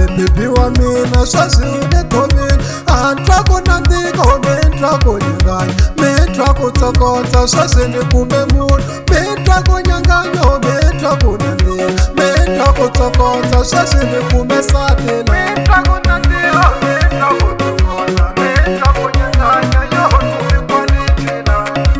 bebi wa mina sweswi u le thoveni a ni twa ku nandzika mi twa ku nyanganya mi twa ku tsokotsa sweswi ni kume munhu mi twa ku nyanganya mi twa ku nandzika mi twa ku tsokotsa sweswi ni kume nsati mi twa ku nandzika mi twa ku tsokotsa mi twa ku nyanganya yo ni quality na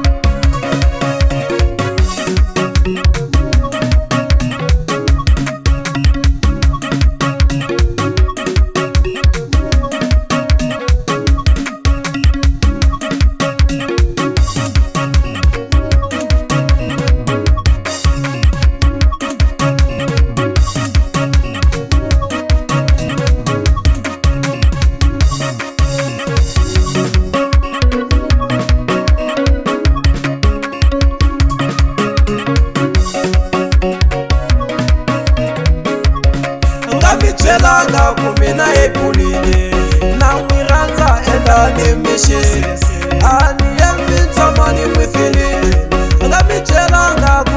Langa kumina epulile na mwiranza enda ni mishisi ani yembi tamani mwithili nga michelanga